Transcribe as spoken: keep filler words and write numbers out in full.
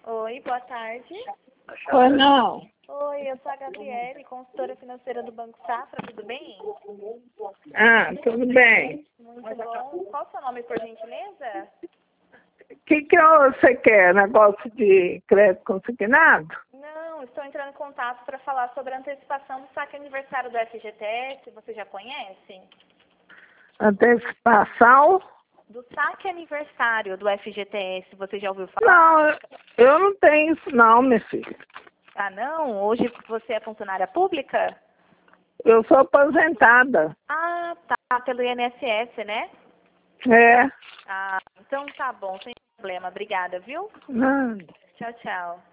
Oi, boa tarde. Pois não. Oi, eu sou a Gabriele, consultora financeira do Banco Safra, tudo bem? Ah, tudo bem. Muito bom. Qual o seu nome, por gentileza? O que, que você quer? Negócio de crédito consignado? Não, estou entrando em contato para falar sobre a antecipação do saque aniversário do F G T S, você já conhece? Antecipação? Do saque aniversário do F G T S, você já ouviu falar? Não, eu não tenho isso não, minha filha. Ah, não? Hoje você é funcionária pública? Eu sou aposentada. Ah, tá, pelo I N S S, né? É. Ah, então tá bom, sem problema. Obrigada, viu? Não. Tchau, tchau.